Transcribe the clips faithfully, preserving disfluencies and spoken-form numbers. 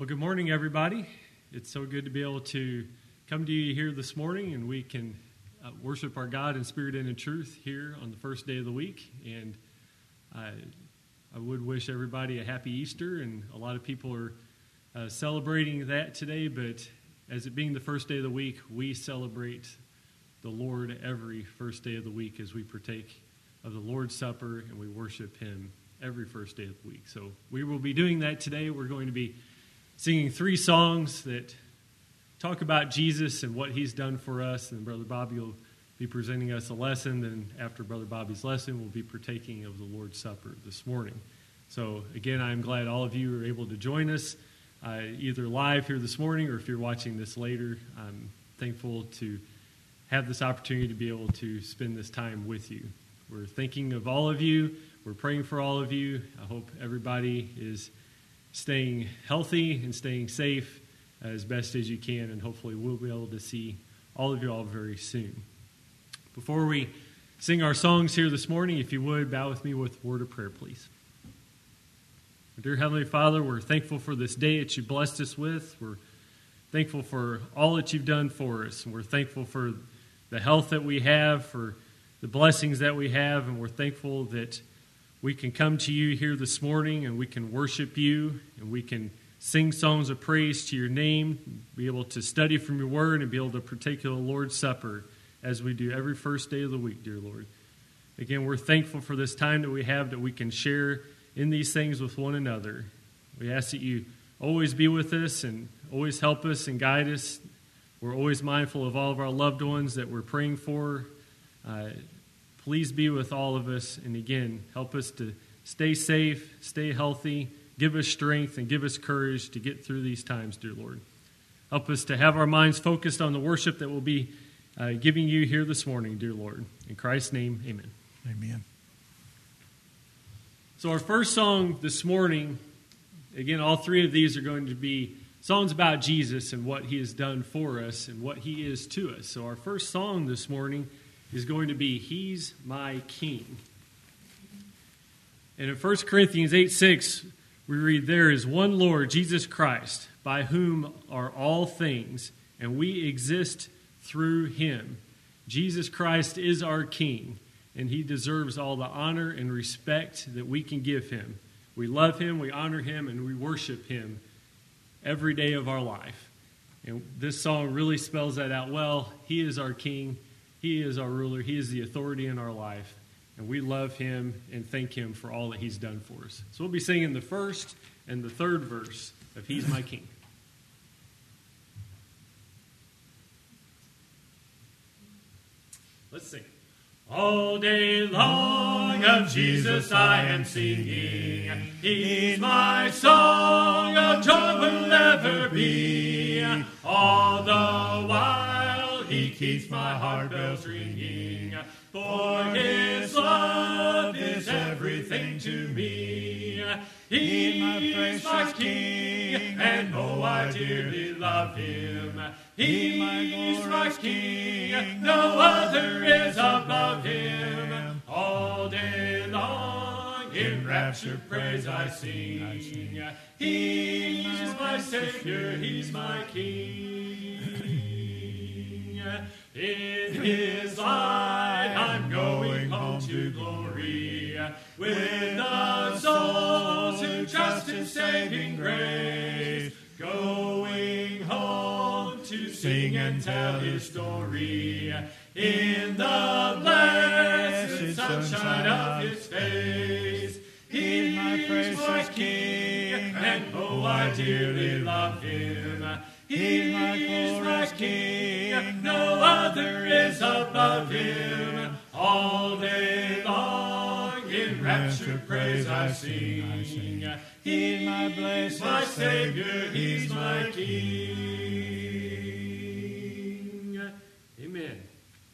Well, good morning, everybody. It's so good to be able to come to you here this morning, and we can uh, worship our God in spirit and in truth here on the first day of the week. And I, I would wish everybody a happy Easter, and a lot of people are uh, celebrating that today, but as it being the first day of the week, we celebrate the Lord every first day of the week as we partake of the Lord's Supper, and we worship Him every first day of the week. So we will be doing that today. We're going to be singing three songs that talk about Jesus and what He's done for us. And Brother Bobby will be presenting us a lesson. Then after Brother Bobby's lesson, we'll be partaking of the Lord's Supper this morning. So again, I'm glad all of you are able to join us, uh, either live here this morning or if you're watching this later. I'm thankful to have this opportunity to be able to spend this time with you. We're thinking of all of you. We're praying for all of you. I hope everybody is staying healthy and staying safe as best as you can, and hopefully we'll be able to see all of you all very soon. Before we sing our songs here this morning, if you would, bow with me with a word of prayer, please. Dear Heavenly Father, we're thankful for this day that you blessed us with. We're thankful for all that you've done for us, and we're thankful for the health that we have, for the blessings that we have, and we're thankful that we can come to you here this morning and we can worship you and we can sing songs of praise to your name, be able to study from your word and be able to partake of the Lord's Supper as we do every first day of the week, dear Lord. Again, we're thankful for this time that we have that we can share in these things with one another. We ask that you always be with us and always help us and guide us. We're always mindful of all of our loved ones that we're praying for. Uh, Please be with all of us, and again, help us to stay safe, stay healthy, give us strength, and give us courage to get through these times, dear Lord. Help us to have our minds focused on the worship that we'll be uh, giving you here this morning, dear Lord. In Christ's name, amen. Amen. So our first song this morning, again, all three of these are going to be songs about Jesus and what He has done for us and what He is to us. So our first song this morning is going to be He's My King. And in First Corinthians eight six, we read, there is one Lord, Jesus Christ, by whom are all things, and we exist through Him. Jesus Christ is our King, and He deserves all the honor and respect that we can give Him. We love Him, we honor Him, and we worship Him every day of our life. And this song really spells that out well. He is our King. He is our ruler. He is the authority in our life. And we love Him and thank Him for all that He's done for us. So we'll be singing the first and the third verse of He's My King. Let's sing. All day long of Jesus I am singing. He's my song of joy will ever be. All the while He keeps my heart bells ringing. For His love is everything to me. He's my King, and oh, I dearly love Him. He's my King, no other is above Him. All day long in rapture praise I sing. He's my Savior, He's my King. In His light I'm going home to glory, with the souls who trust in saving grace, going home to sing and tell His story, in the blessed sunshine of His face. He's my precious King, and oh, I dearly love Him. He's my glorious King, no other is above Him. All day long in rapture praise I sing. He's my blessed my Savior, He's my King. Amen.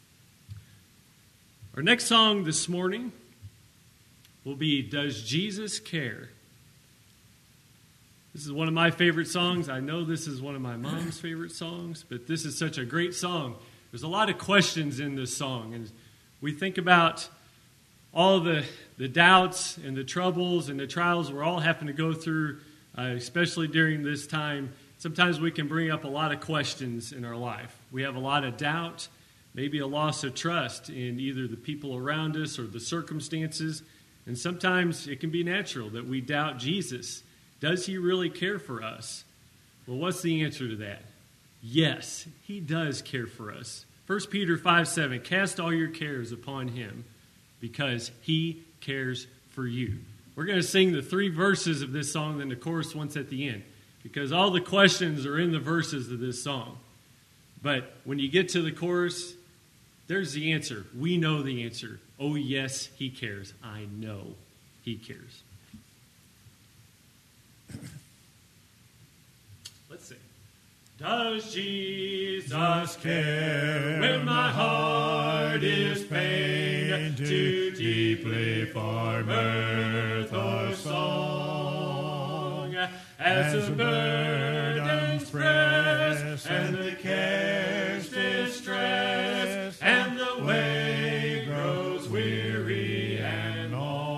Our next song this morning will be Does Jesus Care? This is one of my favorite songs. I know this is one of my mom's favorite songs, but this is such a great song. There's a lot of questions in this song, and we think about all the, the doubts and the troubles and the trials we're all having to go through uh, especially during this time. Sometimes we can bring up a lot of questions in our life. We have a lot of doubt, maybe a loss of trust in either the people around us or the circumstances. And sometimes it can be natural that we doubt Jesus. Does he really care for us? Well, what's the answer to that? Yes, he does care for us. First Peter five seven, cast all your cares upon him because he cares for you. We're going to sing the three verses of this song, then the chorus once at the end, because all the questions are in the verses of this song. But when you get to the chorus, there's the answer. We know the answer. Oh, yes, he cares. I know he cares. Let's sing. Does Jesus care when my heart is pained too deeply for mirth or song? As the burdens press and the cares distress and the way grows weary and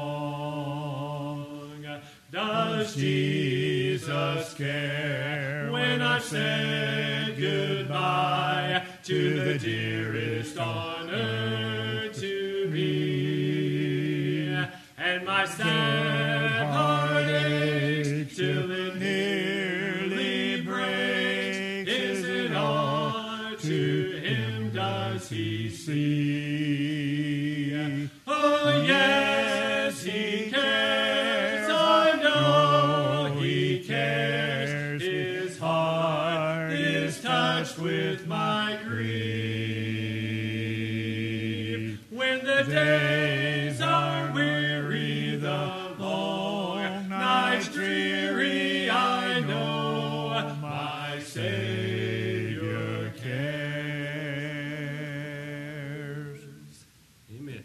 long, does Jesus care when I said goodbye to the dearest on earth to me, and my sad heart aches till it nearly breaks? Is it all to him does he see? Oh yes, he cares. I know he cares. His heart is touched with my grief. When the days are weary, the long nights dreary, I know my Savior cares. Amen.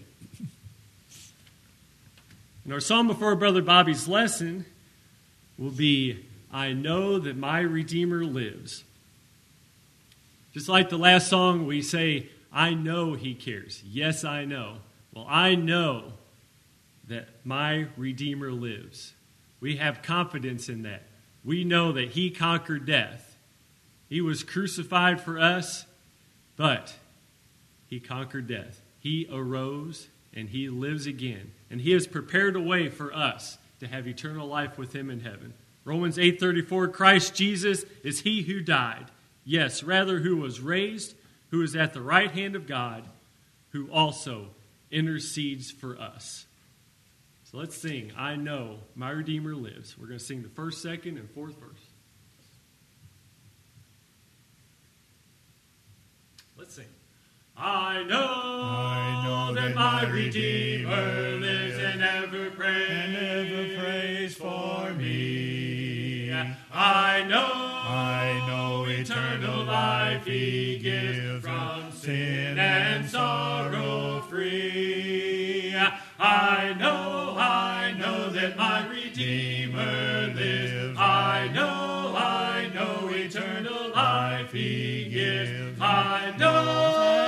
And our psalm before Brother Bobby's lesson will be, I know that my Redeemer lives. Just like the last song, we say, I know he cares. Yes, I know. Well, I know that my Redeemer lives. We have confidence in that. We know that he conquered death. He was crucified for us, but he conquered death. He arose and he lives again. And he has prepared a way for us to have eternal life with him in heaven. Romans eight thirty-four, Christ Jesus is he who died. Yes, rather who was raised, who is at the right hand of God, who also intercedes for us. So let's sing, I know my Redeemer lives. We're going to sing the first, second, and fourth verse. Let's sing. I know, I know that my Redeemer lives and ever prays, and ever prays for me. I know, I know eternal life he gives, from sin and sorrow free. I know, I know that my Redeemer lives. I know, I know eternal life he gives. I know.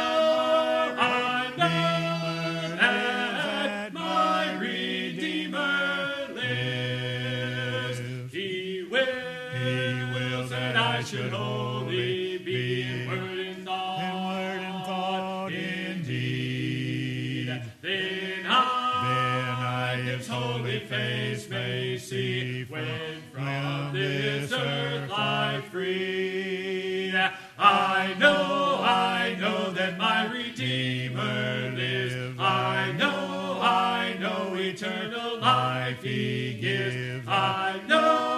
Should wholly be in word and thought, in word and thought indeed. Then I, then I his holy face may see, when from this earth life free. I know, I know that my Redeemer lives. I know, I know eternal life he gives. I know.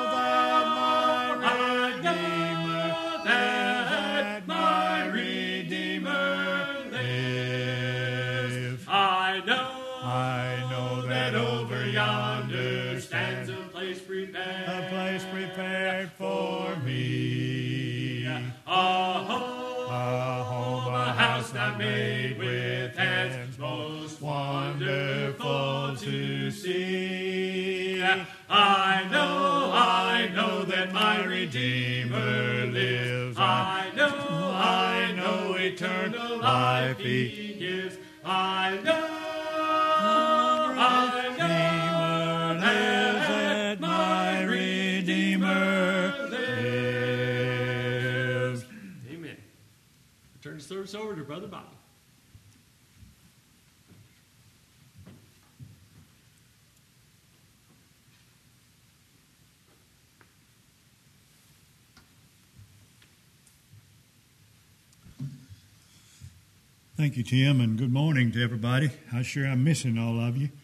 A place prepared for me. A home, a home, a house not made with hands, most wonderful to see. I know, I know that my Redeemer lives. I know, I know eternal life he gives. I know, I know that my Redeemer service over to Brother Bobby. Thank you, Tim, and good morning to everybody. I'm sure I'm missing all of you.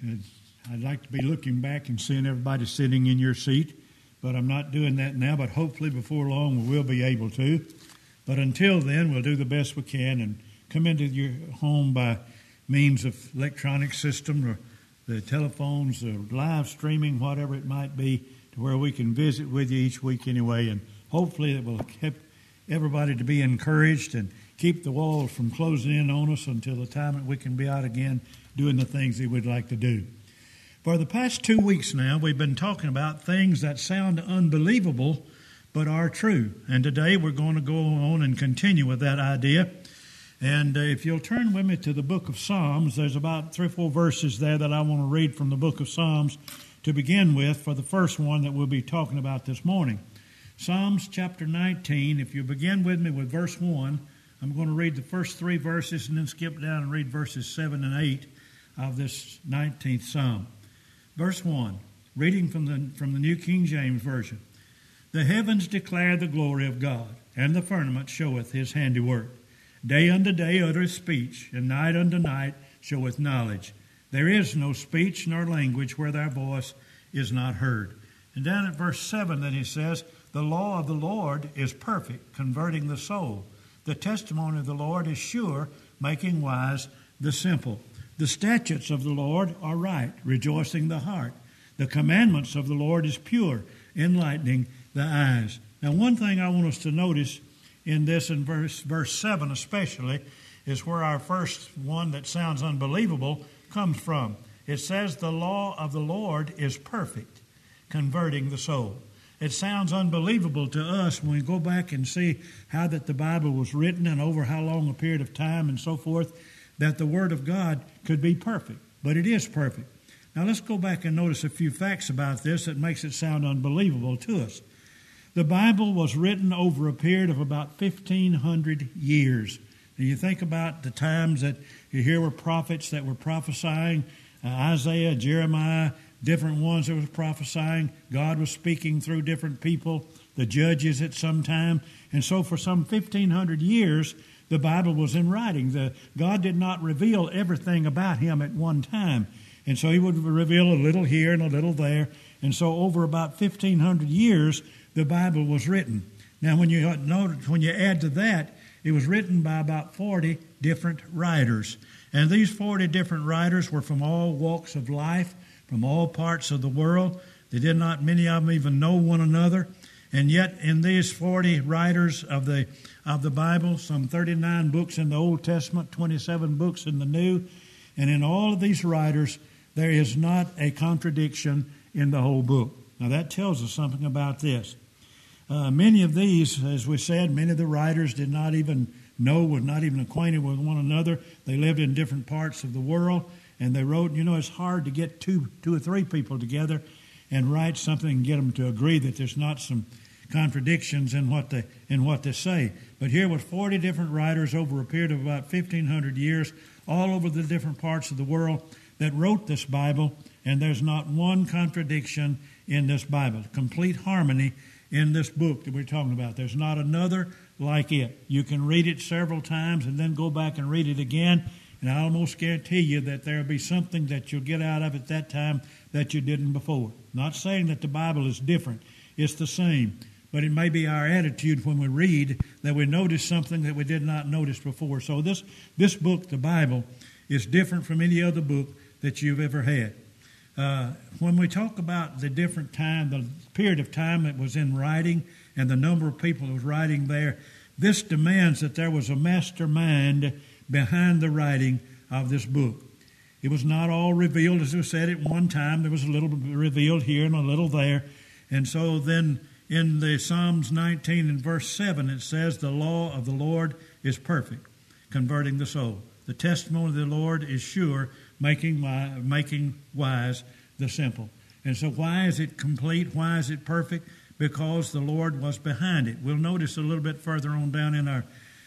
I'd like to be looking back and seeing everybody sitting in your seat, but I'm not doing that now, but hopefully before long we will be able to. But until then, we'll do the best we can and come into your home by means of electronic system or the telephones, or live streaming, whatever it might be, to where we can visit with you each week anyway, and hopefully it will help everybody to be encouraged and keep the walls from closing in on us until the time that we can be out again doing the things that we'd like to do. For the past two weeks now, we've been talking about things that sound unbelievable but are true. And today we're going to go on and continue with that idea. And uh, if you'll turn with me to the book of Psalms, there's about three or four verses there that I want to read from the book of Psalms to begin with for the first one that we'll be talking about this morning. Psalms chapter nineteen, if you begin with me with verse one, I'm going to read the first three verses and then skip down and read verses seven and eight of this nineteenth Psalm. Verse one, reading from the, from the New King James Version. The heavens declare the glory of God, and the firmament showeth his handiwork. Day unto day uttereth speech, and night unto night showeth knowledge. There is no speech nor language where their voice is not heard. And down at verse seven then he says, the law of the Lord is perfect, converting the soul. The testimony of the Lord is sure, making wise the simple. The statutes of the Lord are right, rejoicing the heart. The commandments of the Lord is pure, enlightening the eyes. Now, one thing I want us to notice in this, in verse, verse seven especially, is where our first one that sounds unbelievable comes from. It says, the law of the Lord is perfect, converting the soul. It sounds unbelievable to us when we go back and see how that the Bible was written and over how long a period of time and so forth, that the Word of God could be perfect. But it is perfect. Now let's go back and notice a few facts about this that makes it sound unbelievable to us. The Bible was written over a period of about fifteen hundred years. Now you think about the times that you hear were prophets that were prophesying, uh, Isaiah, Jeremiah, different ones that was prophesying. God was speaking through different people, the judges at some time. And so for some fifteen hundred years, the Bible was in writing. The, God did not reveal everything about him at one time. And so he would reveal a little here and a little there. And so over about fifteen hundred years, the Bible was written. Now when you notice, when you add to that, it was written by about forty different writers. And these forty different writers were from all walks of life, from all parts of the world. They did not, many of them even know one another. And yet in these forty writers of the of the Bible, some thirty-nine books in the Old Testament, twenty-seven books in the New, and in all of these writers, there is not a contradiction in the whole book. Now that tells us something about this. Uh, many of these, as we said, many of the writers did not even know, were not even acquainted with one another. They lived in different parts of the world. And they wrote, you know, it's hard to get two, two or three people together and write something and get them to agree that there's not some contradictions in what they in what they say. But here was forty different writers over a period of about fifteen hundred years, all over the different parts of the world, that wrote this Bible, and there's not one contradiction in this Bible. Complete harmony in this book that we're talking about. There's not another like it. You can read it several times and then go back and read it again, and I almost guarantee you that there will be something that you'll get out of it that time that you didn't before. Not saying that the Bible is different. It's the same. But it may be our attitude when we read that we notice something that we did not notice before. So this, this book, the Bible, is different from any other book that you've ever had. Uh, when we talk about the different time, the period of time that was in writing and the number of people that was writing there, this demands that there was a mastermind behind the writing of this book. It was not all revealed, as we said at one time. There was a little revealed here and a little there. And so then in the Psalms nineteen and verse seven, it says, the law of the Lord is perfect, converting the soul. The testimony of the Lord is sure, making making wise the simple. And so why is it complete? Why is it perfect? Because the Lord was behind it. We'll notice a little bit further on down in our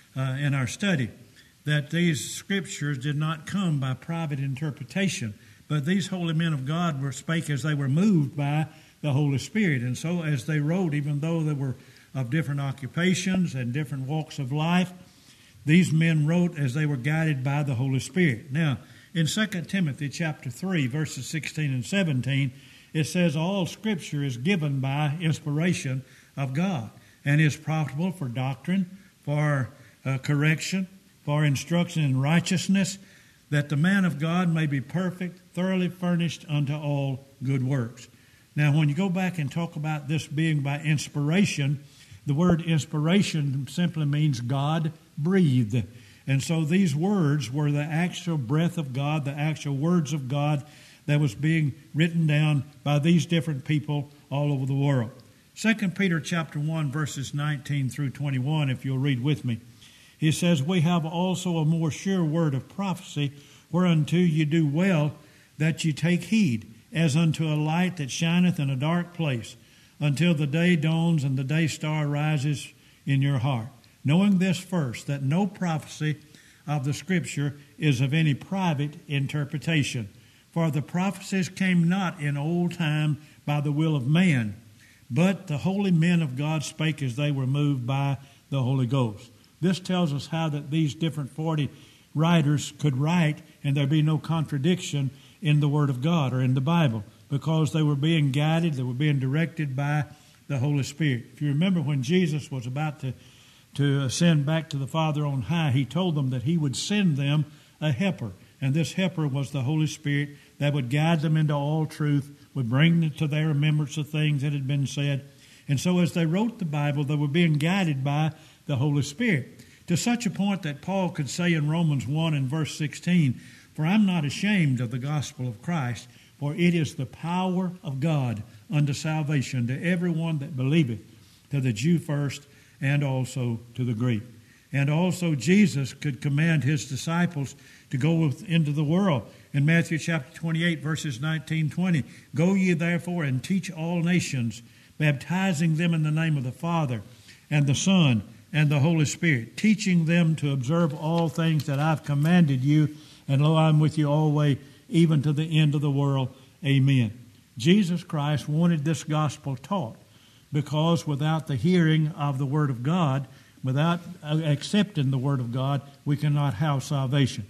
uh, in our study that these scriptures did not come by private interpretation, but these holy men of God were spake as they were moved by the Holy Spirit. And so as they wrote, even though they were of different occupations and different walks of life, these men wrote as they were guided by the Holy Spirit. Now, in Second Timothy chapter three, verses sixteen and seventeen, it says, all Scripture is given by inspiration of God and is profitable for doctrine, for uh, correction, for instruction in righteousness, that the man of God may be perfect, thoroughly furnished unto all good works. Now, when you go back and talk about this being by inspiration, the word inspiration simply means God breathed. And so these words were the actual breath of God, the actual words of God that was being written down by these different people all over the world. Second Peter chapter one, verses nineteen through twenty-one, if you'll read with me. He says, we have also a more sure word of prophecy, whereunto you do well that you take heed, as unto a light that shineth in a dark place, until the day dawns and the day star rises in your heart. Knowing this first, that no prophecy of the Scripture is of any private interpretation. For the prophecies came not in old time by the will of man, but the holy men of God spake as they were moved by the Holy Ghost. This tells us how that these different forty writers could write and there be no contradiction in the Word of God or in the Bible, because they were being guided, they were being directed by the Holy Spirit. If you remember when Jesus was about to, to ascend back to the Father on high, he told them that he would send them a helper. And this helper was the Holy Spirit that would guide them into all truth, would bring them to their remembrance of things that had been said. And so as they wrote the Bible, they were being guided by the Holy Spirit, to such a point that Paul could say in Romans one and verse sixteen, for I'm not ashamed of the gospel of Christ, for it is the power of God unto salvation to everyone that believeth, to the Jew first and also to the Greek. And also Jesus could command his disciples to go into the world. In Matthew chapter twenty-eight, verses nineteen, twenty, go ye therefore and teach all nations, baptizing them in the name of the Father and the Son and the Holy Spirit, teaching them to observe all things that I've commanded you, and lo, I'm with you always, even to the end of the world. Amen. Jesus Christ wanted this gospel taught, because without the hearing of the Word of God, without accepting the Word of God, we cannot have salvation.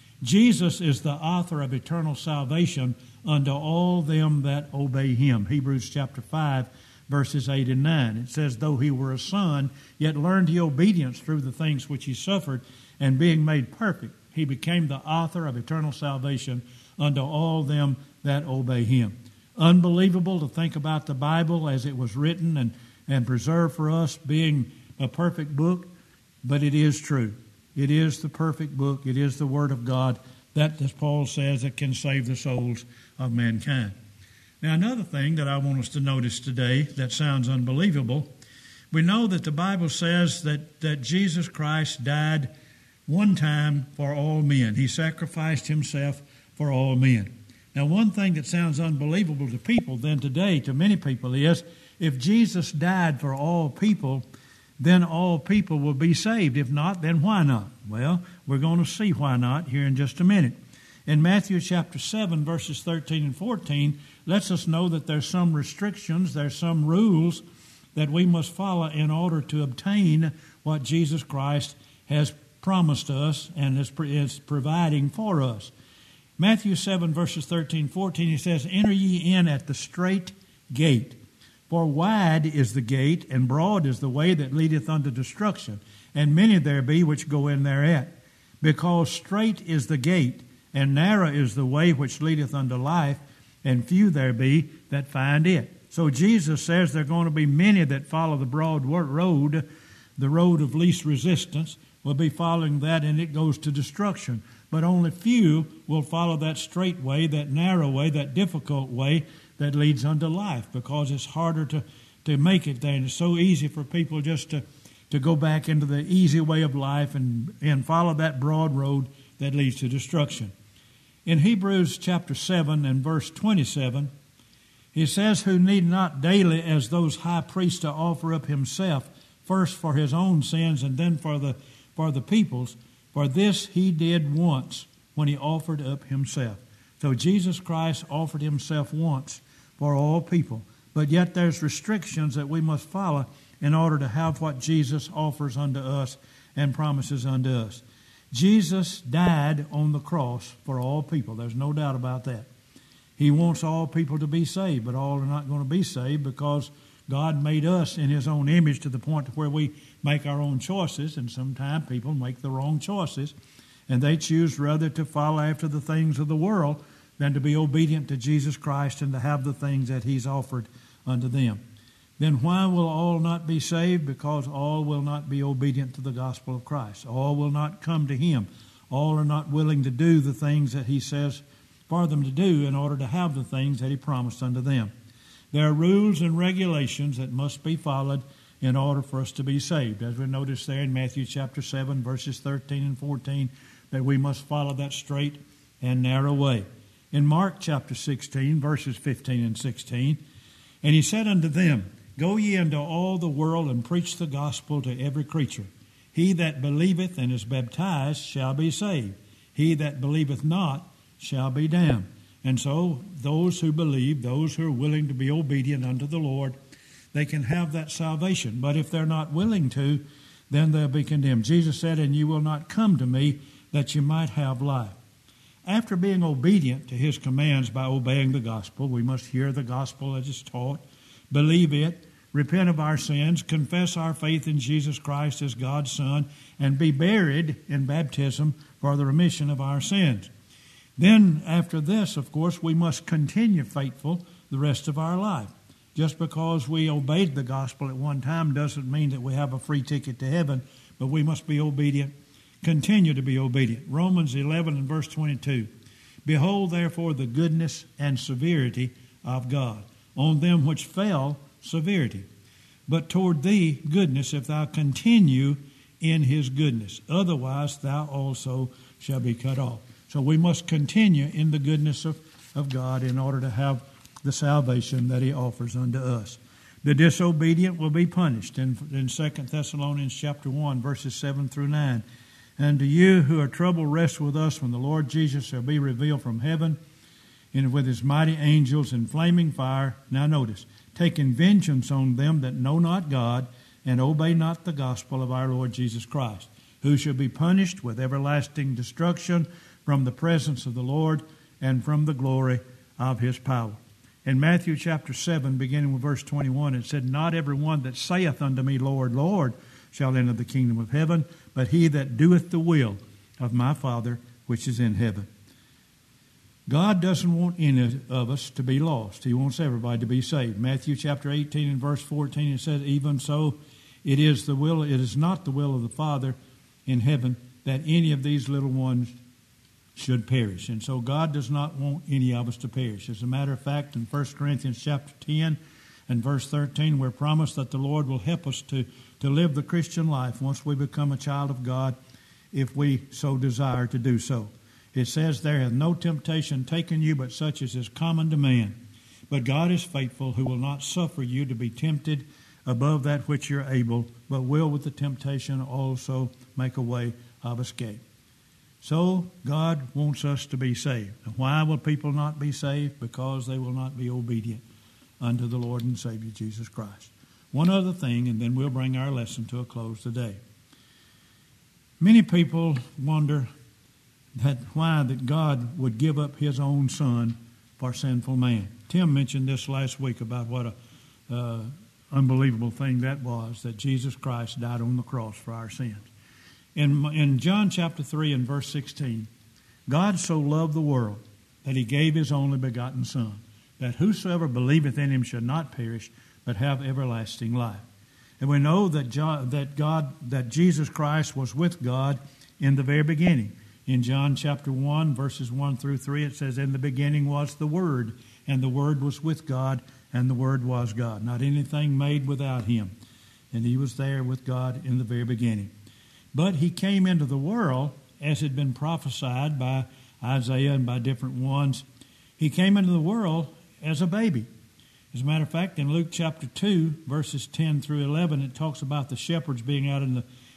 Jesus is the author of eternal salvation unto all them that obey him. Hebrews chapter five, verses eight and nine. It says, though he were a son, yet learned he obedience through the things which he suffered, and being made perfect, he became the author of eternal salvation unto all them that obey him. Unbelievable to think about the Bible as it was written and, and preserved for us being a perfect book, but it is true. It is the perfect book. It is the Word of God that, as Paul says, that can save the souls of mankind. Now, another thing that I want us to notice today that sounds unbelievable, we know that the Bible says that, that Jesus Christ died one time for all men. He sacrificed himself for all men. Now, one thing that sounds unbelievable to people then today, to many people, is if Jesus died for all people, then all people will be saved. If not, then why not? Well, we're going to see why not here in just a minute. In Matthew chapter seven, verses thirteen and fourteen, lets us know that there's some restrictions, there's some rules that we must follow in order to obtain what Jesus Christ has promised us and is, is providing for us. Matthew seven, verses thirteen, fourteen, he says, enter ye in at the strait gate. For wide is the gate, and broad is the way that leadeth unto destruction, and many there be which go in thereat. Because strait is the gate, and narrow is the way which leadeth unto life, and few there be that find it. So Jesus says there are going to be many that follow the broad road, the road of least resistance, will be following that, and it goes to destruction. But only few will follow that straight way, that narrow way, that difficult way that leads unto life, because it's harder to, to make it there. And it's so easy for people just to, to go back into the easy way of life and, and follow that broad road that leads to destruction. In Hebrews chapter seven and verse twenty-seven, he says, who need not daily as those high priests to offer up himself, first for his own sins and then for the for the peoples, for this he did once when he offered up himself. So Jesus Christ offered himself once for all people. But yet there's restrictions that we must follow in order to have what Jesus offers unto us and promises unto us. Jesus died on the cross for all people. There's no doubt about that. He wants all people to be saved, but all are not going to be saved because God made us in his own image to the point where we make our own choices, and sometimes people make the wrong choices, and they choose rather to follow after the things of the world than to be obedient to Jesus Christ and to have the things that he's offered unto them. Then why will all not be saved? Because all will not be obedient to the gospel of Christ. All will not come to him. All are not willing to do the things that he says for them to do in order to have the things that he promised unto them. There are rules and regulations that must be followed in order for us to be saved. As we notice there in Matthew chapter seven, verses thirteen and fourteen, that we must follow that straight and narrow way. In Mark chapter sixteen, verses fifteen and sixteen, and he said unto them, Go ye into all the world and preach the gospel to every creature. He that believeth and is baptized shall be saved. He that believeth not shall be damned. And so those who believe, those who are willing to be obedient unto the Lord, they can have that salvation. But if they're not willing to, then they'll be condemned. Jesus said, And you will not come to me that you might have life. After being obedient to his commands by obeying the gospel, we must hear the gospel as it's taught, believe it, repent of our sins, confess our faith in Jesus Christ as God's Son, and be buried in baptism for the remission of our sins. Then, after this, of course, we must continue faithful the rest of our life. Just because we obeyed the gospel at one time doesn't mean that we have a free ticket to heaven, but we must be obedient, continue to be obedient. Romans eleven and verse twenty-two. Behold, therefore, the goodness and severity of God. On them which fell, severity. But toward thee, goodness, if thou continue in his goodness. Otherwise, thou also shalt be cut off. So we must continue in the goodness of, of God in order to have the salvation that he offers unto us. The disobedient will be punished. In, in Second Thessalonians chapter one, verses seven through nine. And to you who are troubled, rest with us when the Lord Jesus shall be revealed from heaven, and with his mighty angels in flaming fire. Now notice, taking vengeance on them that know not God, and obey not the gospel of our Lord Jesus Christ, who shall be punished with everlasting destruction from the presence of the Lord and from the glory of his power. In Matthew chapter seven, beginning with verse twenty-one, it said, Not every one that saith unto me, Lord, Lord, shall enter the kingdom of heaven, but he that doeth the will of my Father which is in heaven. God doesn't want any of us to be lost. He wants everybody to be saved. Matthew chapter eighteen and verse fourteen, it says, Even so, it is the will, it is not the will of the Father in heaven that any of these little ones should perish. And so God does not want any of us to perish. As a matter of fact, in First Corinthians chapter ten and verse thirteen, we're promised that the Lord will help us to, to live the Christian life once we become a child of God, if we so desire to do so. It says, There hath no temptation taken you but such as is common to man. But God is faithful, who will not suffer you to be tempted above that which you're able, but will with the temptation also make a way of escape. So God wants us to be saved. And why will people not be saved? Because they will not be obedient unto the Lord and Savior Jesus Christ. One other thing, and then we'll bring our lesson to a close today. Many people wonder that why that God would give up his own Son for sinful man. Tim mentioned this last week about what a uh, unbelievable thing that was, that Jesus Christ died on the cross for our sins. In, in John chapter three and verse sixteen, God so loved the world that he gave his only begotten Son, that whosoever believeth in him should not perish, but have everlasting life. And we know that, John, that God, that Jesus Christ was with God in the very beginning. In John chapter one, verses one through three, it says, In the beginning was the Word, and the Word was with God, and the Word was God. Not anything made without him. And he was there with God in the very beginning. But he came into the world, as had been prophesied by Isaiah and by different ones. He came into the world as a baby. As a matter of fact, in Luke chapter two, verses ten through eleven, it talks about the shepherds being out in the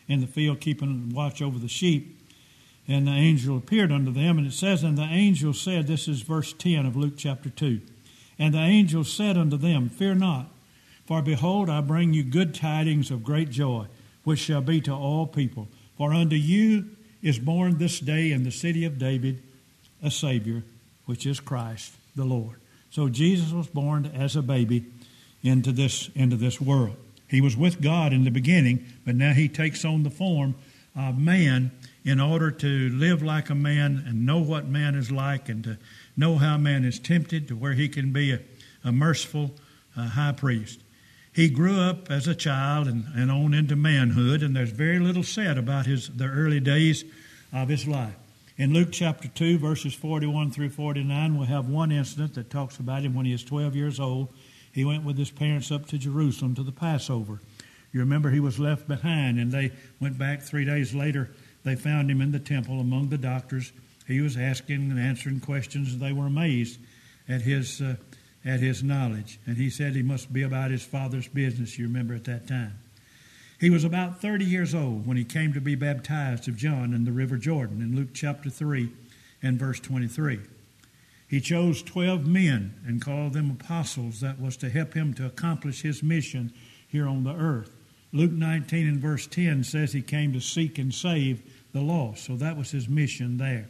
in the field keeping watch over the sheep. And the angel appeared unto them, and it says, and the angel said, this is verse ten of Luke chapter two, and the angel said unto them, fear not, for behold, I bring you good tidings of great joy, which shall be to all people. For unto you is born this day in the city of David a Savior, which is Christ the Lord. So Jesus was born as a baby into this, into this world. He was with God in the beginning, but now he takes on the form of man in order to live like a man and know what man is like and to know how man is tempted to where he can be a, a merciful uh, high priest. He grew up as a child and, and on into manhood, and there's very little said about his the early days of his life. In Luke chapter two, verses forty-one through forty-nine, we'll have one incident that talks about him when he was twelve years old. He went with his parents up to Jerusalem to the Passover. You remember he was left behind, and they went back three days later. They found him in the temple among the doctors. He was asking and answering questions, and they were amazed at his uh, at his knowledge. And he said he must be about his father's business, you remember, at that time. He was about thirty years old when he came to be baptized of John in the river Jordan in Luke chapter three and verse twenty-three. He chose twelve men and called them apostles. That was to help him to accomplish his mission here on the earth. Luke nineteen and verse ten says he came to seek and save the lost. So that was his mission there.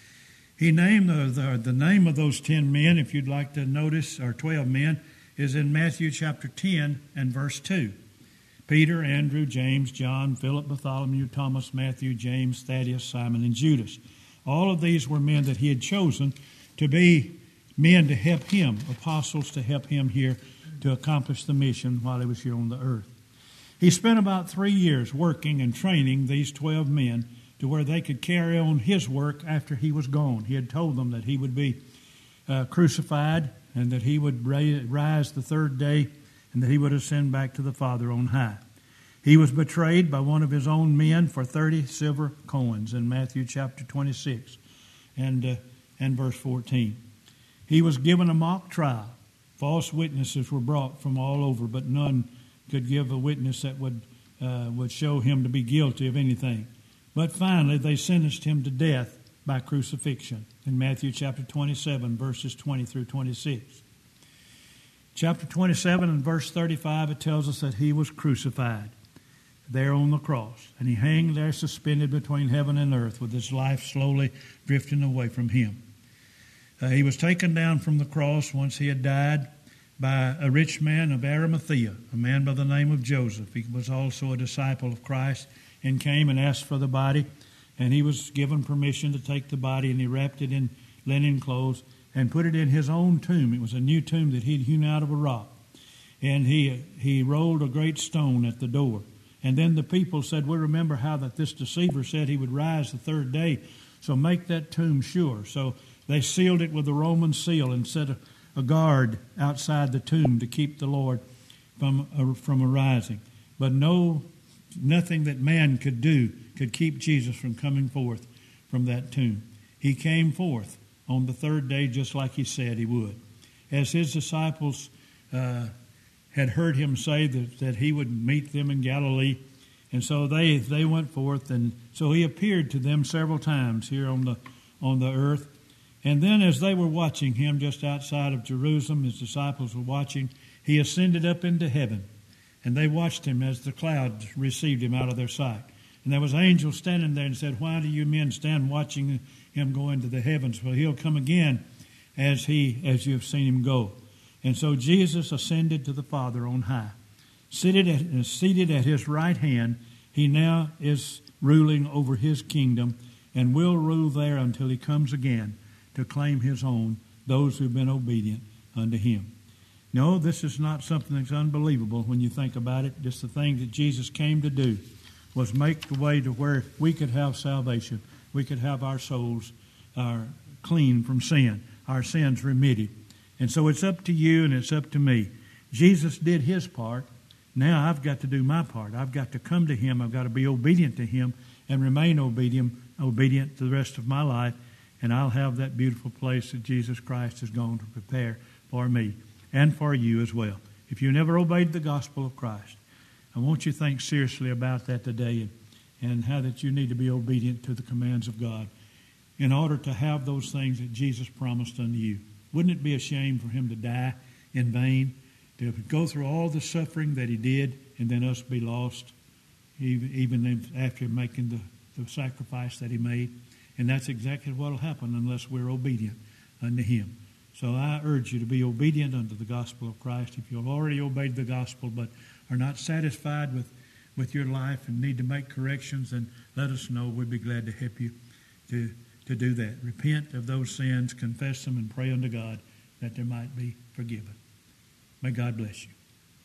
He named the, the, the name of those ten men, if you'd like to notice, or twelve men, is in Matthew chapter ten and verse two. Peter, Andrew, James, John, Philip, Bartholomew, Thomas, Matthew, James, Thaddeus, Simon, and Judas. All of these were men that he had chosen to be men to help him, apostles to help him here to accomplish the mission while he was here on the earth. He spent about three years working and training these twelve men to where they could carry on his work after he was gone. He had told them that he would be uh, crucified and that he would rise the third day and that he would ascend back to the Father on high. He was betrayed by one of his own men for thirty silver coins in Matthew chapter twenty-six and, uh, and verse fourteen. He was given a mock trial. False witnesses were brought from all over, but none could give a witness that would uh, would show him to be guilty of anything. But finally, they sentenced him to death by crucifixion in Matthew chapter twenty-seven, verses twenty through twenty-six. Chapter twenty-seven and verse thirty-five, it tells us that he was crucified there on the cross. And he hung there suspended between heaven and earth with his life slowly drifting away from him. Uh, he was taken down from the cross once he had died by a rich man of Arimathea, a man by the name of Joseph. He was also a disciple of Christ and came and asked for the body. And he was given permission to take the body, and he wrapped it in linen clothes and put it in his own tomb. It was a new tomb that he'd hewn out of a rock. And he he rolled a great stone at the door. And then the people said, we remember how that this deceiver said he would rise the third day, so make that tomb sure. So they sealed it with a Roman seal and set a, a guard outside the tomb to keep the Lord from, uh, from arising. But no, nothing that man could do could keep Jesus from coming forth from that tomb. He came forth on the third day just like he said he would. As his disciples uh, had heard him say that, that he would meet them in Galilee, and so they they went forth, and so he appeared to them several times here on the on the earth. And then as they were watching him just outside of Jerusalem, his disciples were watching, he ascended up into heaven, and they watched him as the clouds received him out of their sight. And there was angels standing there and said, why do you men stand watching him go into the heavens? Well, he'll come again as he as you have seen him go. And so Jesus ascended to the Father on high. Seated at, seated at his right hand, he now is ruling over his kingdom and will rule there until he comes again to claim his own, those who've been obedient unto him. No, this is not something that's unbelievable when you think about it. Just the thing that Jesus came to do was make the way to where we could have salvation. We could have our souls uh, clean from sin, our sins remitted. And so it's up to you and it's up to me. Jesus did his part. Now I've got to do my part. I've got to come to him. I've got to be obedient to him and remain obedient, obedient to the rest of my life. And I'll have that beautiful place that Jesus Christ is going to prepare for me and for you as well. If you never obeyed the gospel of Christ, I want you to think seriously about that today and, and how that you need to be obedient to the commands of God in order to have those things that Jesus promised unto you. Wouldn't it be a shame for him to die in vain, to go through all the suffering that he did, and then us be lost, even, even after making the, the sacrifice that he made? And that's exactly what will happen unless we're obedient unto him. So I urge you to be obedient unto the gospel of Christ. If you've already obeyed the gospel but are not satisfied with, with your life and need to make corrections, then let us know. We'd be glad to help you to, to do that. Repent of those sins, confess them, and pray unto God that they might be forgiven. May God bless you.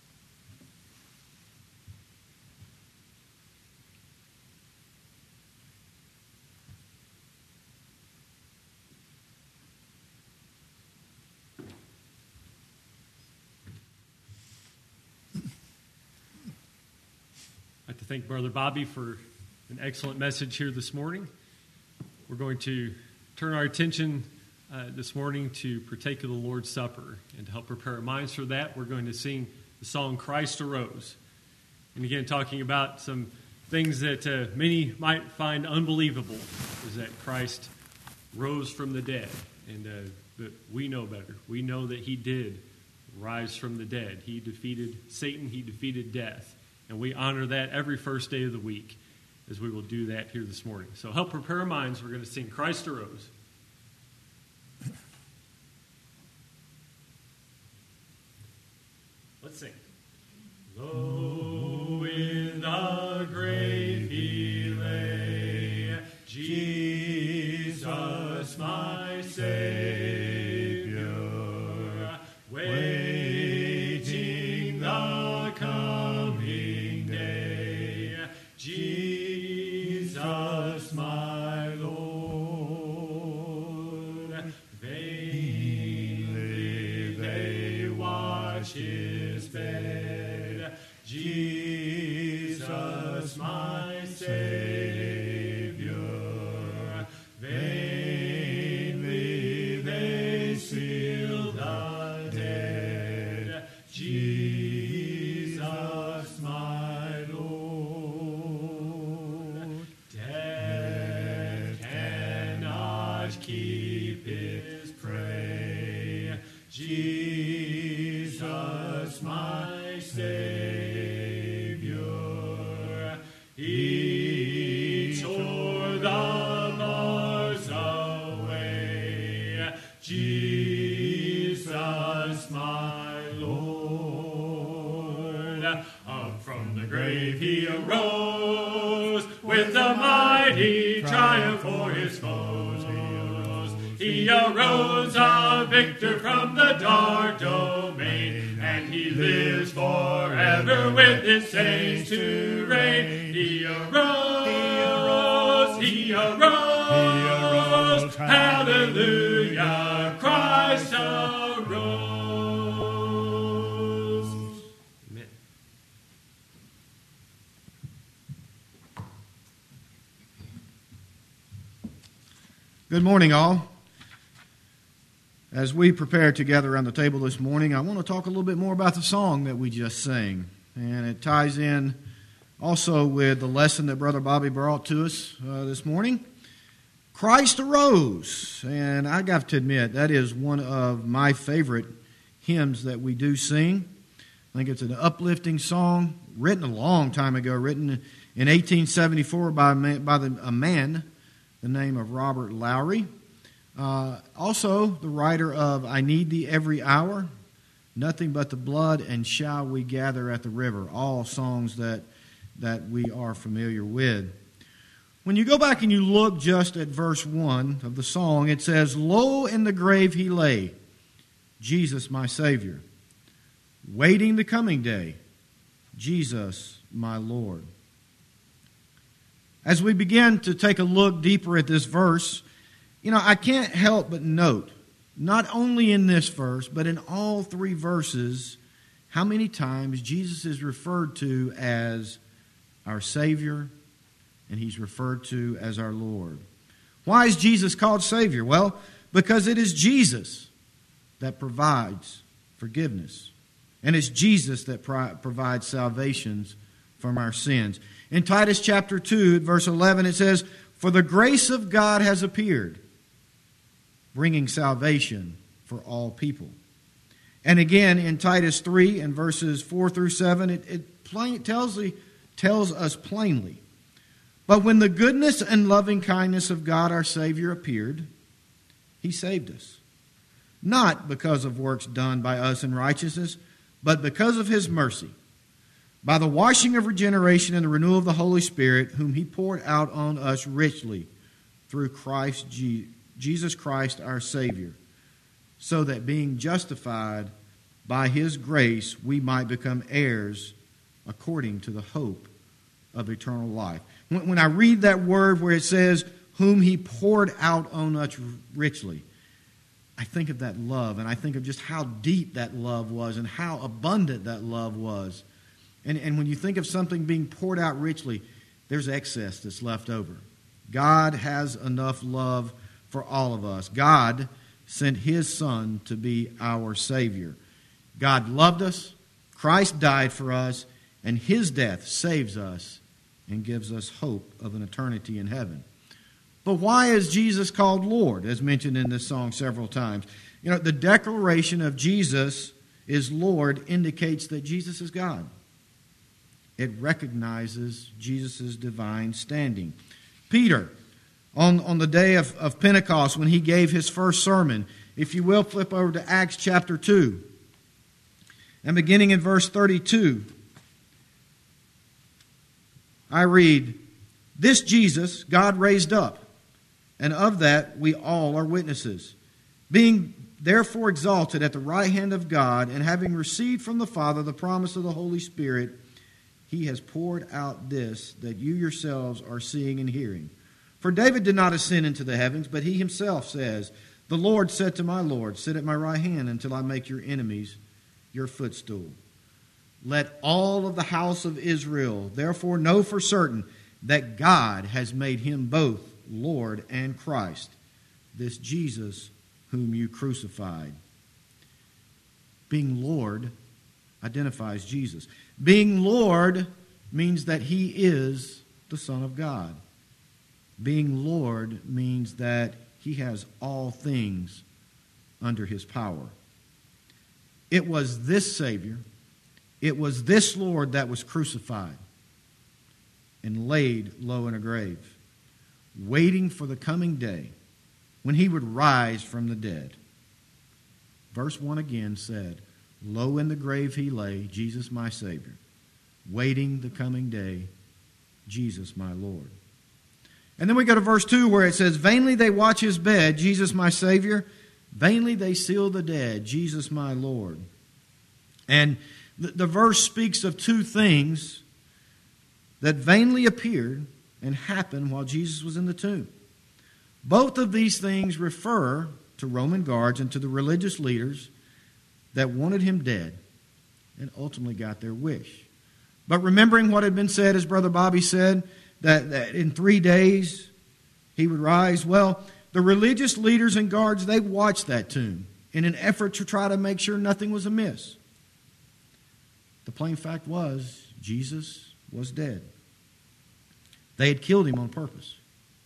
I'd like to thank Brother Bobby for an excellent message here this morning. We're going to turn our attention uh, this morning to partake of the Lord's Supper. And to help prepare our minds for that, we're going to sing the song Christ Arose. And again, talking about some things that uh, many might find unbelievable, is that Christ rose from the dead. And uh, but we know better. We know that he did rise from the dead. He defeated Satan. He defeated death. And we honor that every first day of the week as we will do that here this morning. So help prepare our minds. We're going to sing Christ Arose. Let's sing. Lo, in the grave he lay, Jesus my Savior, waiting the coming day. Jesus my Lord, vainly they watch his bed. Jesus my Savior, vainly they seal the dead. Jesus my Lord, death cannot keep its prey. Jesus my Savior, he tore the bars away. Jesus my Lord, up from the grave he arose with a mighty triumph for his foes. He arose, he arose a victor from the dark domain, and he lives forever with his saints to reign. He arose, he arose, he arose, he arose. Hallelujah, Christ arose. Amen. Good morning, all. As we prepare together around the table this morning, I want to talk a little bit more about the song that we just sang. And it ties in also with the lesson that Brother Bobby brought to us uh, this morning. Christ arose. And I got to admit, that is one of my favorite hymns that we do sing. I think it's an uplifting song, written a long time ago, written in eighteen seventy-four by a man, by the, a man the name of Robert Lowry. Uh, also, the writer of I Need Thee Every Hour, Nothing But the Blood, and Shall We Gather at the River, all songs that, that we are familiar with. When you go back and you look just at verse one of the song, it says, Lo, in the grave he lay, Jesus my Savior, waiting the coming day, Jesus my Lord. As we begin to take a look deeper at this verse, you know, I can't help but note, not only in this verse, but in all three verses, how many times Jesus is referred to as our Savior and he's referred to as our Lord. Why is Jesus called Savior? Well, because it is Jesus that provides forgiveness. And it's Jesus that pro- provides salvations from our sins. In Titus chapter two, verse eleven, it says, "For the grace of God has appeared, bringing salvation for all people." And again, in Titus three, and verses four through seven, it, it plain, tells, the, tells us plainly, "But when the goodness and loving kindness of God our Savior appeared, He saved us, not because of works done by us in righteousness, but because of His mercy, by the washing of regeneration and the renewal of the Holy Spirit, whom He poured out on us richly through Christ Je- Jesus Christ our Savior, so that being justified by His grace, we might become heirs according to the hope of eternal life." When, when I read that word where it says, "whom He poured out on us richly," I think of that love, and I think of just how deep that love was and how abundant that love was. And, and when you think of something being poured out richly, there's excess that's left over. God has enough love for all of us. God sent His Son to be our Savior. God loved us, Christ died for us, and His death saves us and gives us hope of an eternity in heaven. But why is Jesus called Lord, as mentioned in this song several times? You know, the declaration of Jesus is Lord indicates that Jesus is God. It recognizes Jesus' divine standing. Peter, on, on the day of, of Pentecost, when he gave his first sermon, if you will, flip over to Acts chapter two. And beginning in verse thirty-two, I read, "This Jesus God raised up, and of that we all are witnesses. Being therefore exalted at the right hand of God, and having received from the Father the promise of the Holy Spirit, He has poured out this that you yourselves are seeing and hearing. For David did not ascend into the heavens, but he himself says, 'The Lord said to my Lord, sit at my right hand until I make your enemies your footstool.' Let all of the house of Israel therefore know for certain that God has made Him both Lord and Christ, this Jesus whom you crucified." Being Lord identifies Jesus. Being Lord means that He is the Son of God. Being Lord means that He has all things under His power. It was this Savior, it was this Lord that was crucified and laid low in a grave, waiting for the coming day when He would rise from the dead. Verse one again said, "Low in the grave He lay, Jesus my Savior, waiting the coming day, Jesus my Lord." And then we go to verse two where it says, "Vainly they watch His bed, Jesus my Savior. Vainly they seal the dead, Jesus my Lord." And the, the verse speaks of two things that vainly appeared and happened while Jesus was in the tomb. Both of these things refer to Roman guards and to the religious leaders that wanted Him dead and ultimately got their wish. But remembering what had been said, as Brother Bobby said, that, that in three days He would rise, well, the religious leaders and guards, they watched that tomb in an effort to try to make sure nothing was amiss. The plain fact was, Jesus was dead. They had killed Him on purpose.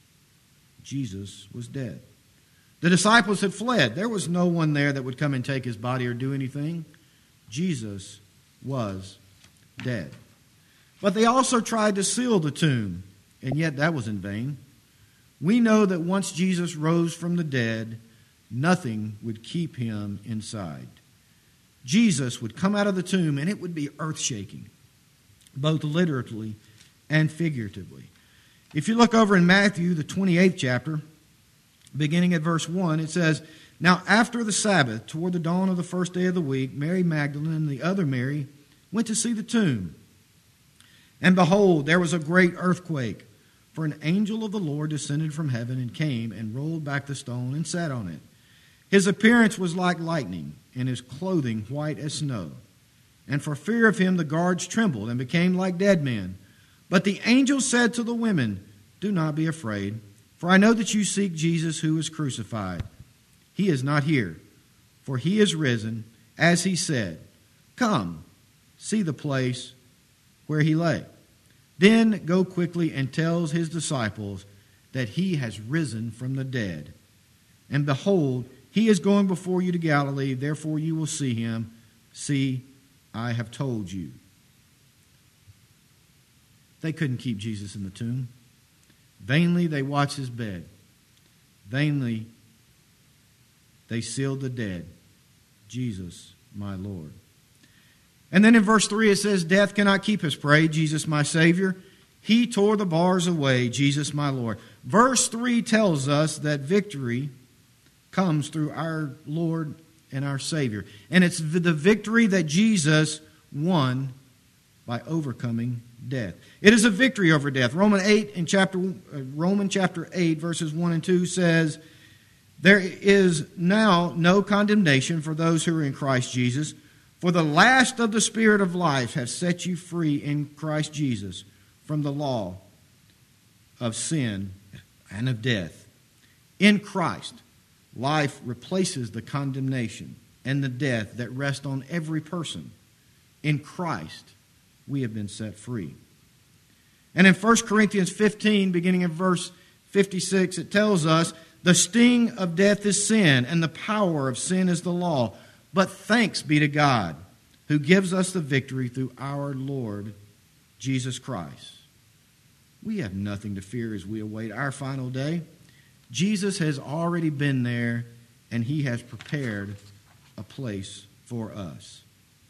Jesus was dead. The disciples had fled. There was no one there that would come and take His body or do anything. Jesus was dead. But they also tried to seal the tomb, and yet that was in vain. We know that once Jesus rose from the dead, nothing would keep Him inside. Jesus would come out of the tomb, and it would be earth-shaking, both literally and figuratively. If you look over in Matthew, the twenty-eighth chapter, beginning at verse one, it says, "Now after the Sabbath, toward the dawn of the first day of the week, Mary Magdalene and the other Mary went to see the tomb. And behold, there was a great earthquake, for an angel of the Lord descended from heaven and came and rolled back the stone and sat on it. His appearance was like lightning, and his clothing white as snow. And for fear of him the guards trembled and became like dead men. But the angel said to the women, 'Do not be afraid, for I know that you seek Jesus who was crucified. He is not here, for He is risen, as He said. Come, see the place where He lay. Then go quickly and tell his disciples that he has risen from the dead. And behold, he is going before you to Galilee, therefore you will see him. See, I have told you. They couldn't keep Jesus in the tomb. Vainly they watched his bed. Vainly they sealed the dead. Jesus, my Lord. And then in verse three it says, death cannot keep his prey, Jesus, my Savior. He tore the bars away, Jesus, my Lord. Verse three tells us that victory comes through our Lord and our Savior. And it's the victory that Jesus won by overcoming death. It is a victory over death. Romans eight in chapter uh, Romans chapter eight verses one and two says, there is now no condemnation for those who are in Christ Jesus, for the last of the Spirit of life has set you free in Christ Jesus from the law of sin and of death. In Christ, life replaces the condemnation and the death that rest on every person. In Christ, we have been set free. And in First Corinthians fifteen, beginning in verse fifty-six, it tells us, the sting of death is sin, and the power of sin is the law. But thanks be to God, who gives us the victory through our Lord Jesus Christ. We have nothing to fear as we await our final day. Jesus has already been there, and he has prepared a place for us.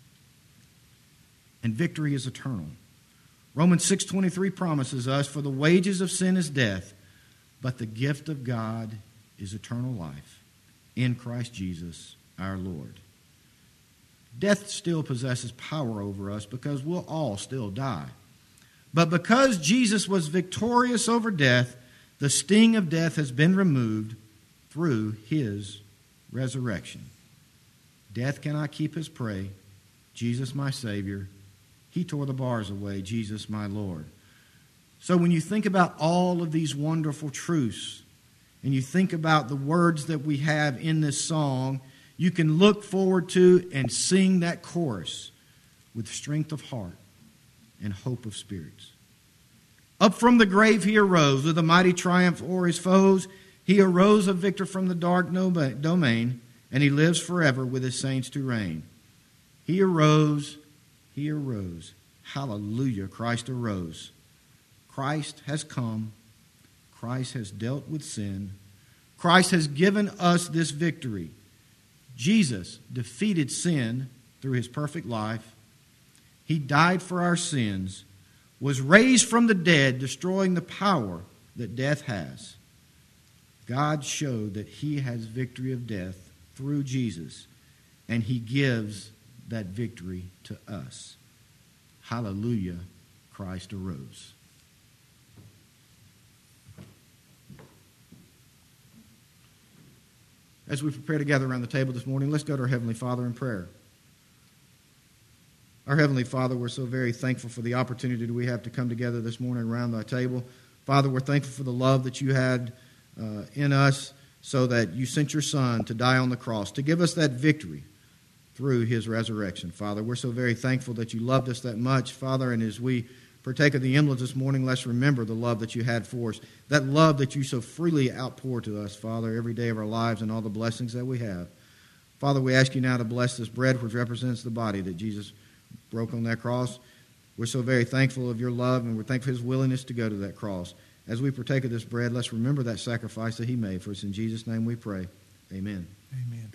And victory is eternal. Romans six twenty-three promises us, for the wages of sin is death, but the gift of God is eternal life in Christ Jesus our Lord. Death still possesses power over us because we'll all still die. But because Jesus was victorious over death, the sting of death has been removed through his resurrection. Death cannot keep his prey. Jesus, my Savior, he tore the bars away. Jesus, my Lord. So when you think about all of these wonderful truths, and you think about the words that we have in this song, you can look forward to and sing that chorus with strength of heart and hope of spirits. Up from the grave he arose with a mighty triumph o'er his foes. He arose a victor from the dark domain, and he lives forever with his saints to reign. He arose, he arose. Hallelujah, Christ arose. Christ has come. Christ has dealt with sin. Christ has given us this victory. Jesus defeated sin through his perfect life. He died for our sins, was raised from the dead, destroying the power that death has. God showed that he has victory of death through Jesus, and he gives that victory to us. Hallelujah, Christ arose. As we prepare to gather around the table this morning, let's go to our Heavenly Father in prayer. Our Heavenly Father, we're so very thankful for the opportunity that we have to come together this morning around thy table. Father, we're thankful for the love that you had uh, in us so that you sent your Son to die on the cross, to give us that victory through his resurrection. Father, we're so very thankful that you loved us that much. Father, and as we partake of the emblems this morning, let's remember the love that you had for us, that love that you so freely outpour to us, Father, every day of our lives and all the blessings that we have. Father, we ask you now to bless this bread which represents the body that Jesus broke on that cross. We're so very thankful of your love, and we're thankful for his willingness to go to that cross. As we partake of this bread, let's remember that sacrifice that he made for us. In Jesus' name we pray. Amen. Amen.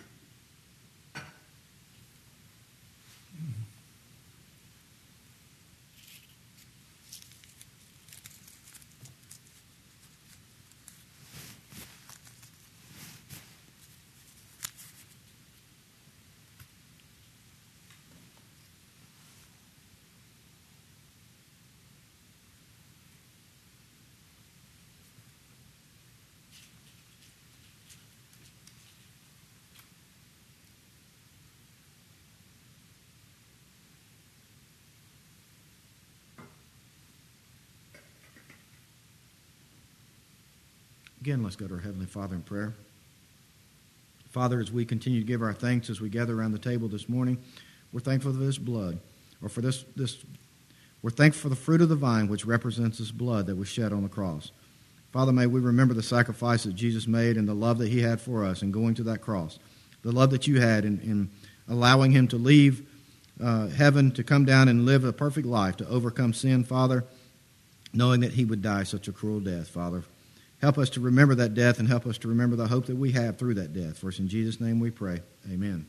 Again, let's go to our Heavenly Father in prayer. Father, as we continue to give our thanks as we gather around the table this morning, we're thankful for this blood, or for this, this We're thankful for the fruit of the vine, which represents His blood that was shed on the cross. Father, may we remember the sacrifice that Jesus made and the love that He had for us in going to that cross, the love that you had in, in allowing Him to leave uh, heaven to come down and live a perfect life, to overcome sin, Father, knowing that He would die such a cruel death, Father. Help us to remember that death and help us to remember the hope that we have through that death. For it's in Jesus' name we pray. Amen.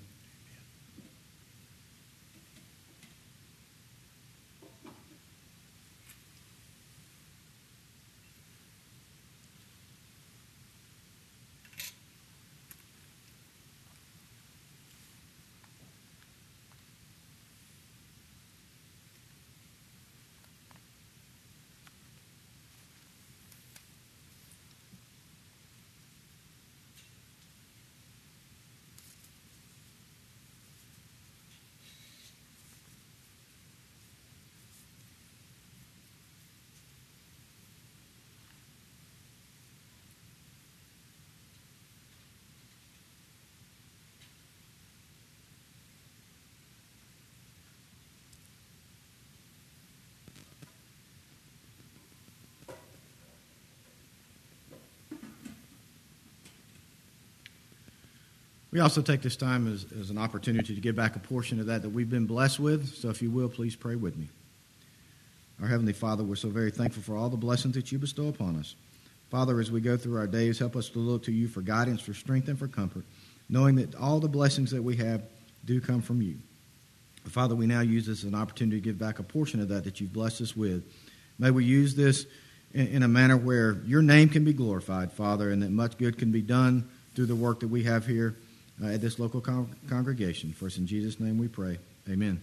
We also take this time as, as an opportunity to give back a portion of that that we've been blessed with. So if you will, please pray with me. Our Heavenly Father, we're so very thankful for all the blessings that you bestow upon us. Father, as we go through our days, help us to look to you for guidance, for strength, and for comfort, knowing that all the blessings that we have do come from you. Father, we now use this as an opportunity to give back a portion of that that you've blessed us with. May we use this in, in a manner where your name can be glorified, Father, and that much good can be done through the work that we have here Uh, at this local con- congregation. For us in Jesus' name we pray. Amen.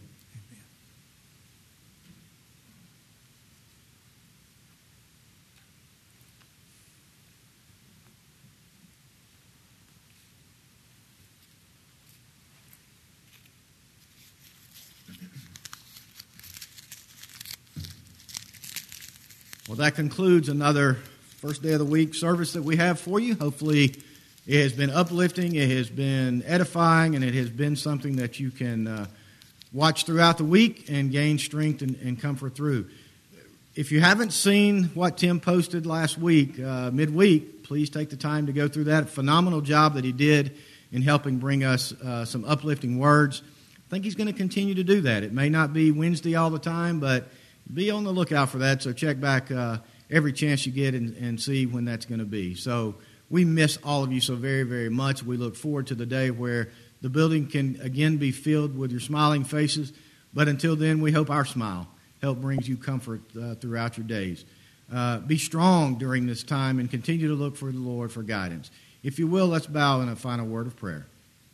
Well, that concludes another first day of the week service that we have for you. Hopefully it has been uplifting, it has been edifying, and it has been something that you can uh, watch throughout the week and gain strength and, and comfort through. If you haven't seen what Tim posted last week, uh, midweek, please take the time to go through that. Phenomenal job that he did in helping bring us uh, some uplifting words. I think he's going to continue to do that. It may not be Wednesday all the time, but be on the lookout for that. So check back uh, every chance you get and, and see when that's going to be. So we miss all of you so very, very much. We look forward to the day where the building can again be filled with your smiling faces. But until then, we hope our smile help brings you comfort uh, throughout your days. Uh, be strong during this time and continue to look for the Lord for guidance. If you will, let's bow in a final word of prayer.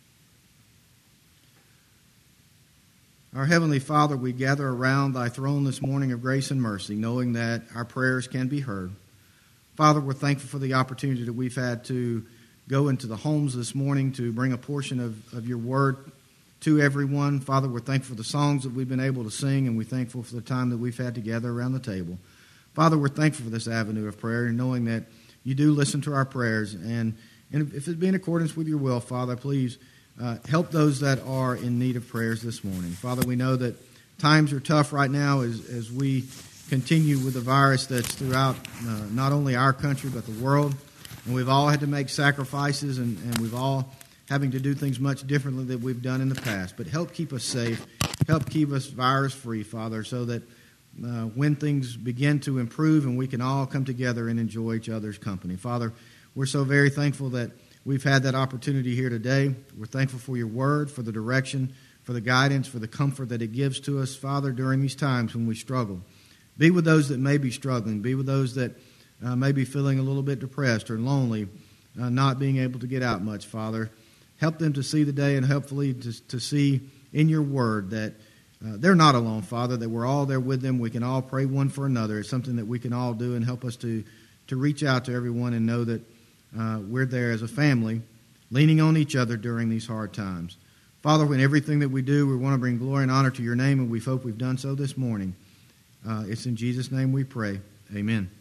Our Heavenly Father, we gather around thy throne this morning of grace and mercy, knowing that our prayers can be heard. Father, we're thankful for the opportunity that we've had to go into the homes this morning to bring a portion of, of your word to everyone. Father, we're thankful for the songs that we've been able to sing, and we're thankful for the time that we've had together around the table. Father, we're thankful for this avenue of prayer, and knowing that you do listen to our prayers. And, and if it be in accordance with your will, Father, please uh, help those that are in need of prayers this morning. Father, we know that times are tough right now as, as we continue with the virus that's throughout uh, not only our country but the world. And we've all had to make sacrifices, and, and we've all having to do things much differently than we've done in the past. But help keep us safe. Help keep us virus-free, Father, so that uh, when things begin to improve and we can all come together and enjoy each other's company. Father, we're so very thankful that we've had that opportunity here today. We're thankful for your word, for the direction, for the guidance, for the comfort that it gives to us, Father, during these times when we struggle. Be with those that may be struggling. Be with those that uh, may be feeling a little bit depressed or lonely, uh, not being able to get out much, Father. Help them to see the day, and hopefully to, to see in your word that uh, they're not alone, Father, that we're all there with them. We can all pray one for another. It's something that we can all do, and help us to, to reach out to everyone and know that uh, we're there as a family, leaning on each other during these hard times. Father, in everything that we do, we want to bring glory and honor to your name, and we hope we've done so this morning. Uh, it's in Jesus' name we pray. Amen.